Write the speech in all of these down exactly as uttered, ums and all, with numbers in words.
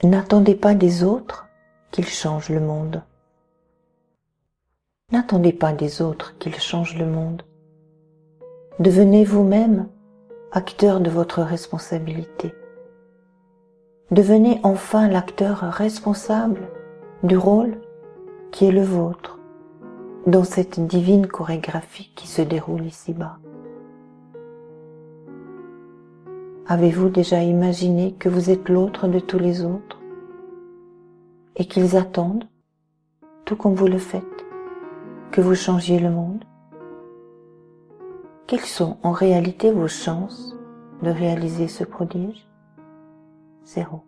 N'attendez pas des autres qu'ils changent le monde. N'attendez pas des autres qu'ils changent le monde. Devenez vous-même acteur de votre responsabilité. Devenez enfin l'acteur responsable du rôle qui est le vôtre dans cette divine chorégraphie qui se déroule ici-bas. Avez-vous déjà imaginé que vous êtes l'autre de tous les autres et qu'ils attendent, tout comme vous le faites, que vous changiez le monde? Quelles sont en réalité vos chances de réaliser ce prodige? Zéro.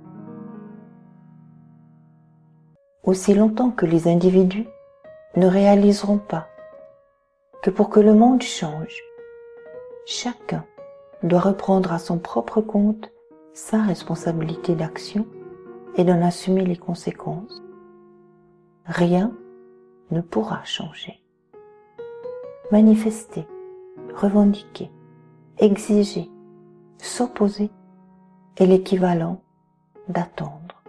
Aussi longtemps que les individus ne réaliseront pas que pour que le monde change, chacun doit reprendre à son propre compte sa responsabilité d'action et d'en assumer les conséquences, rien ne pourra changer. Manifester, revendiquer, exiger, s'opposer est l'équivalent d'attendre.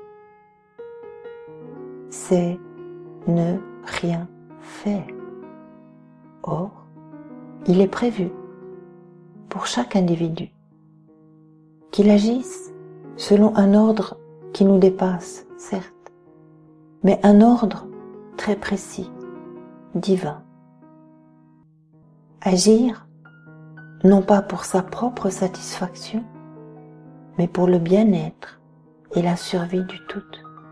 C'est ne rien faire. Or, il est prévu pour chaque individu qu'il agisse selon un ordre qui nous dépasse, certes, mais un ordre très précis, divin. Agir, non pas pour sa propre satisfaction, mais pour le bien-être et la survie du tout.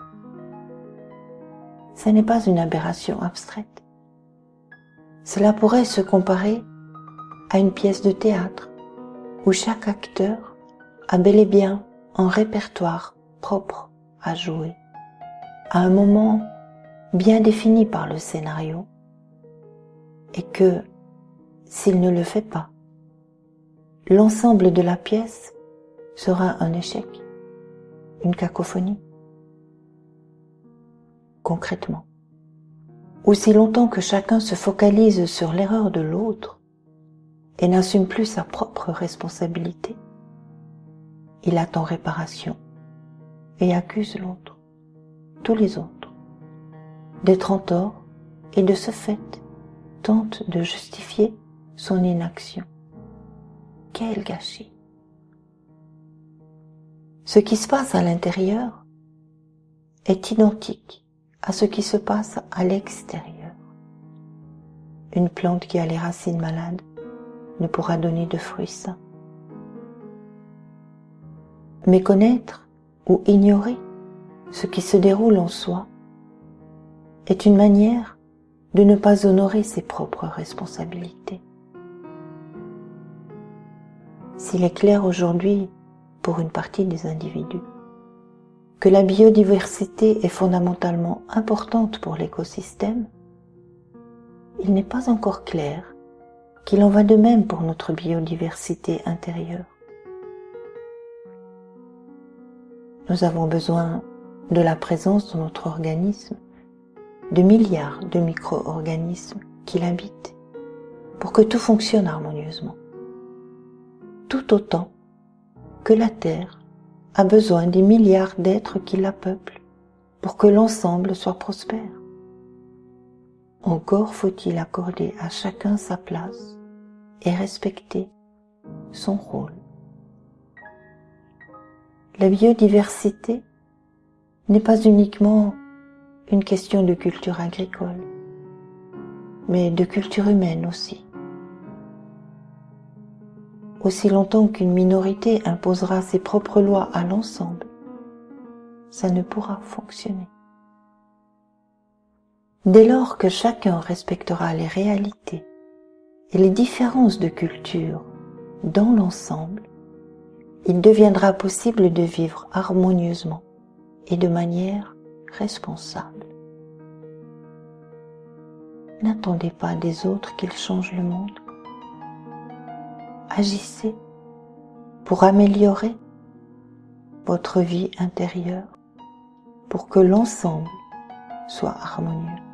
Ce n'est pas une aberration abstraite. Cela pourrait se comparer à une pièce de théâtre où chaque acteur a bel et bien un répertoire propre à jouer, à un moment bien défini par le scénario, et que, s'il ne le fait pas, l'ensemble de la pièce sera un échec, une cacophonie. Concrètement, aussi longtemps que chacun se focalise sur l'erreur de l'autre et n'assume plus sa propre responsabilité, il attend réparation et accuse l'autre, tous les autres, d'être en tort et de ce fait tente de justifier son inaction. Quel gâchis! Ce qui se passe à l'intérieur est identique à ce qui se passe à l'extérieur. Une plante qui a les racines malades ne pourra donner de fruits sains. Méconnaître ou ignorer ce qui se déroule en soi est une manière de ne pas honorer ses propres responsabilités. S'il est clair aujourd'hui, pour une partie des individus, que la biodiversité est fondamentalement importante pour l'écosystème, il n'est pas encore clair qu'il en va de même pour notre biodiversité intérieure. Nous avons besoin de la présence dans notre organisme de milliards de micro-organismes qui l'habitent pour que tout fonctionne harmonieusement. Tout autant que la Terre a besoin des milliards d'êtres qui la peuplent pour que l'ensemble soit prospère. Encore faut-il accorder à chacun sa place et respecter son rôle. La biodiversité n'est pas uniquement une question de culture agricole, mais de culture humaine aussi. Aussi longtemps qu'une minorité imposera ses propres lois à l'ensemble, ça ne pourra fonctionner. Dès lors que chacun respectera les réalités et les différences de culture dans l'ensemble, il deviendra possible de vivre harmonieusement et de manière responsable. N'attendez pas des autres qu'ils changent le monde. Agissez pour améliorer votre vie intérieure, pour que l'ensemble soit harmonieux.